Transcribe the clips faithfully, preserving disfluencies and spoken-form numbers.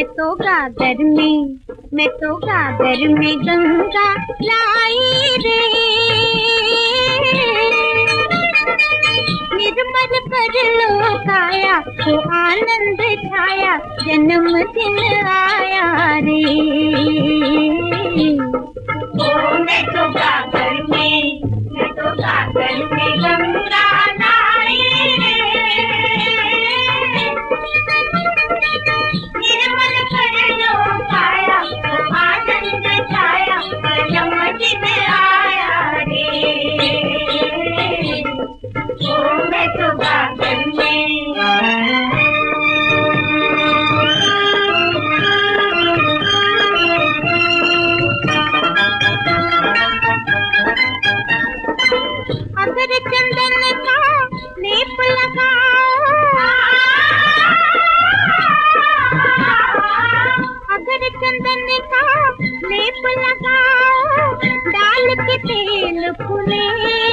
मैं तो गागर में मैं तो गागर में गंगा लाई रे, निर्मल कर लो काया तो आनंद छाया, जन्मदिन आया रे। ओ मैं तो गागर में मैं तो गागर में गंगा लाई रे, निर्मल कर लो काया तो आनंद छाया, जन्मदिन आया रे। ओ मैं तो गागर में अगर चंदन का लेप लगाओ, अगर चंदन का लेप लगाओ, डाल के तेल फूले,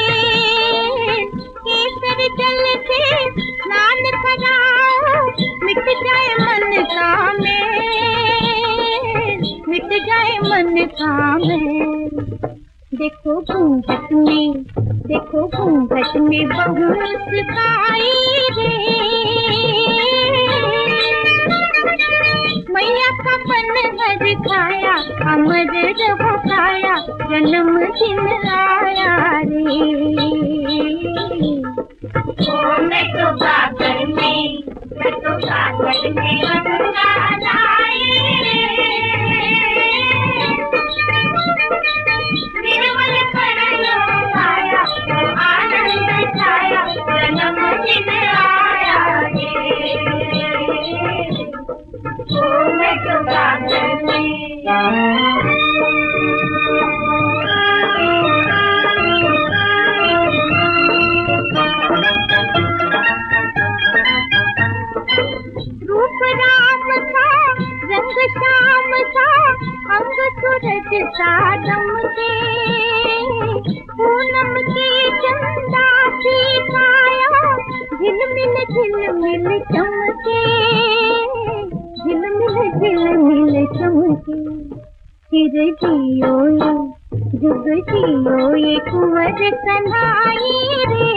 केसर जल से स्नान कराओ, मिट जाए मन का मैल, मिट जाए मन का मैल। देखो घूंघट में देखो घूंघट में बहू मुस्काई रे, मैया का पन हर खाया, अमर रहो काया, जन्मदिन आया रे। ओ मैं तो गागर में मैं तो गागर में गंगा लाई रे, निर्मल कर लो काया तो आनंद छाया, जन्मदिन आया रे। ओ मैं तो गागर में रूप राम का रंग श्याम का, अंग सूरज सा दमके, पूनम की चंदा सी काया, झिलमिल झिलमिल चमके, झिलमिल झिलमिल चमके। फिर जियो ये जुग जियो ये कुंवर कन्हाई रे,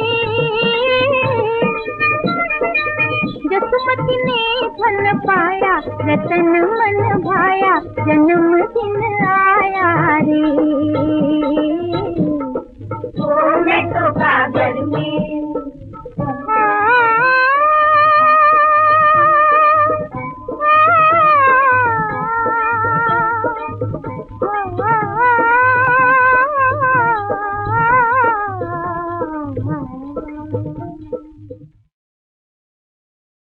जसमती ने धन पाया, रतन मन भाया, जन्मदिन आया रे। ओ मैं तो गागर में